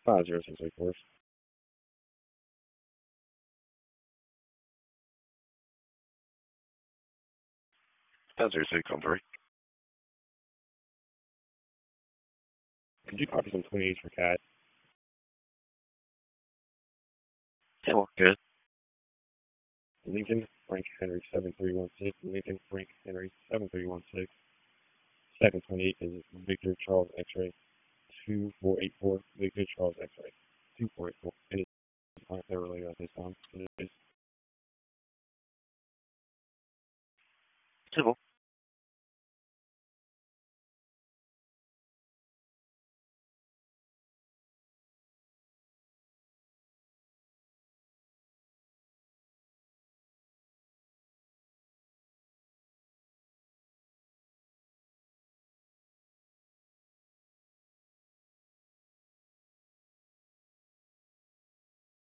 50684. 506, I'm sorry. Could you copy some 28 for Cat? Yeah, well, good. Lincoln Frank Henry 7316. Lincoln Frank Henry 7316. Second 28 is Victor Charles X-ray 2484. Victor Charles X-ray 2484. And it's not really at this time. So it is civil.